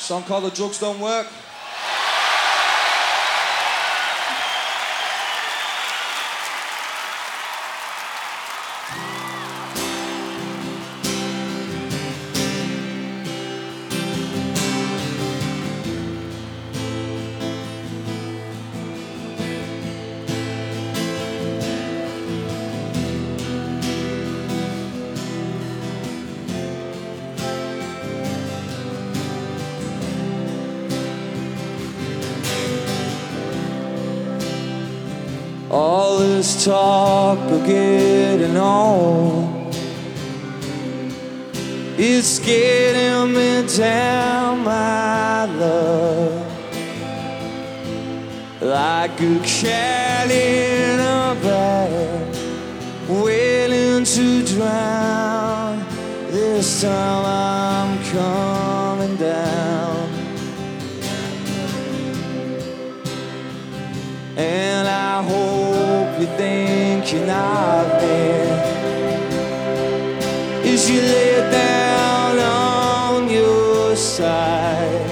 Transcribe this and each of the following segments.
Song called The Drugs Don't Work. All this talk of getting on, it's getting me down, my love, like a cat in a bag, waiting to drown. This time I'm coming down, and I hope you're thinking of me as you lay down on your side.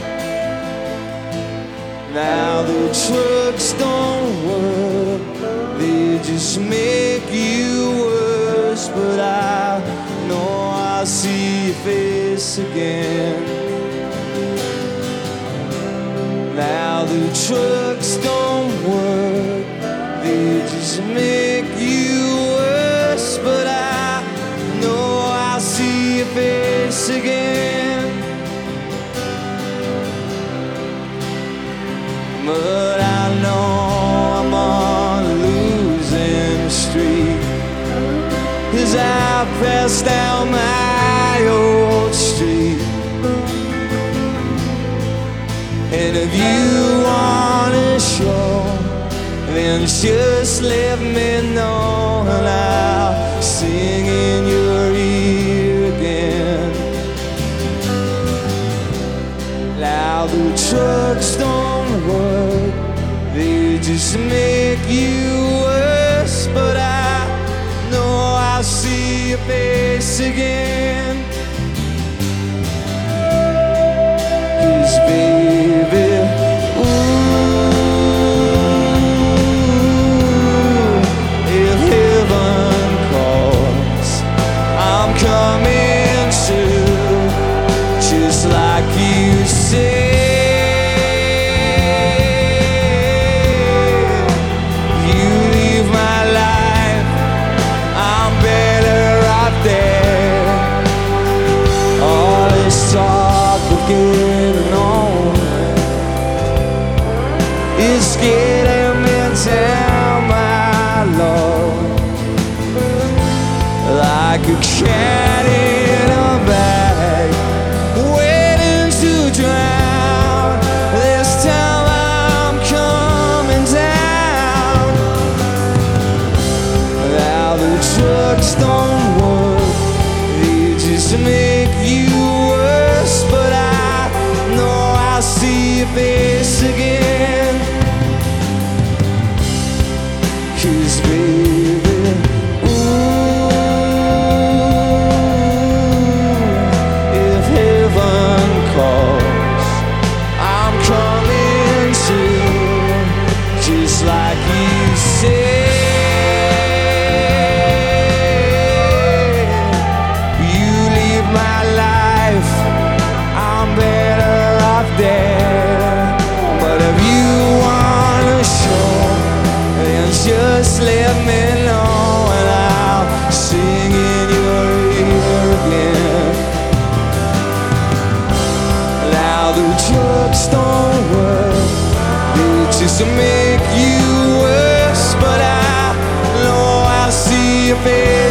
Now the drugs don't work, they just make you worse. But I know I'll see your face again. Now the drugs don't work, they just make you worse. But I know I'll see your face again. But I know I'm on a losing streak as I pass down my old street. And if you wanna show, then just let me know, and I'll sing in your ear again. Now the drugs don't work, they just make you worse. But I know I'll see your face again. 'Cause baby, coming to, just like you said. You leave my life, I'm better off there. All this talk of getting on, it's getting me down, my love, like a cat in a bag, waiting to drown. This time I'm coming down. Now the drugs don't work, they just make you worse. But I know I'll see your face again. 'Cause baby, like you said, you leave my life, I'm better off there. But if you wanna show, then just let me know, and I'll sing in your ear again. Now the drugs don't work, they just make you worse. But I know I'll see your face